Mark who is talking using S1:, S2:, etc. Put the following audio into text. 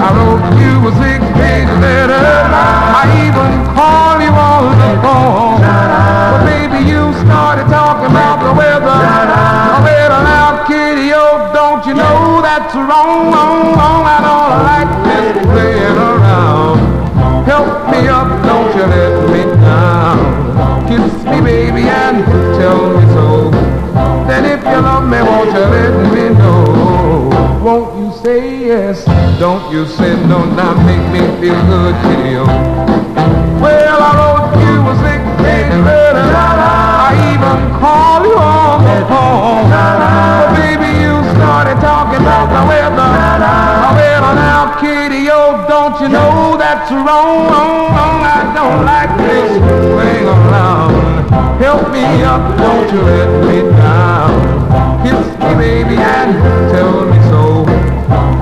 S1: I wrote you a 6-page letter. I even called you on the phone. But baby, you started talking about the weather. Well, now, kitty, oh, don't you know that's wrong, wrong, wrong? I don't like this playing around. Help me up, don't you let me down. Kiss me, baby, and tell me so. Then if you love me, won't you let me know? Won't you say yes? Don't you say no? Now make me feel good, kitty, oh. Well, I wrote you a 6-page letter. I even called you on the phone. But baby, you started talking about the weather. Well, now, kitty, oh, don't you know that's wrong, wrong, wrong? I don't like this thing around. Help me up, don't you let me down. Kiss me, baby, and tell me